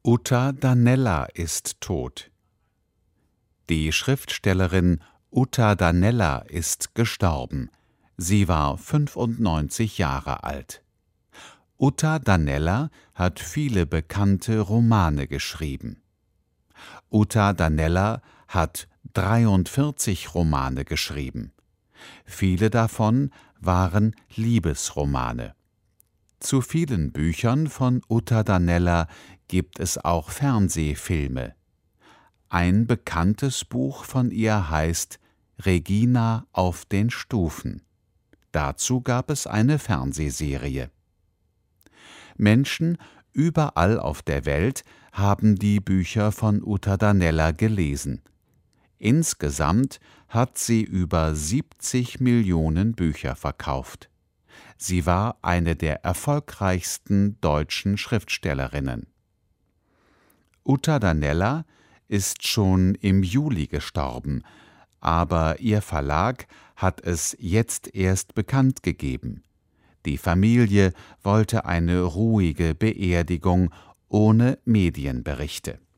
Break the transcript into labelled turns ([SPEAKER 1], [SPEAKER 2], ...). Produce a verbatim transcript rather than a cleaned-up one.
[SPEAKER 1] Uta Danella ist tot. Die Schriftstellerin Uta Danella ist gestorben. Sie war fünfundneunzig Jahre alt. Uta Danella hat viele bekannte Romane geschrieben. Uta Danella hat dreiundvierzig Romane geschrieben. Viele davon waren Liebesromane. Zu vielen Büchern von Uta Danella gibt es auch Fernsehfilme. Ein bekanntes Buch von ihr heißt »Regina auf den Stufen«. Dazu gab es eine Fernsehserie. Menschen überall auf der Welt haben die Bücher von Uta Danella gelesen. Insgesamt hat sie über siebzig Millionen Bücher verkauft. Sie war eine der erfolgreichsten deutschen Schriftstellerinnen. Uta Danella ist schon im Juli gestorben, aber ihr Verlag hat es jetzt erst bekannt gegeben. Die Familie wollte eine ruhige Beerdigung ohne Medienberichte.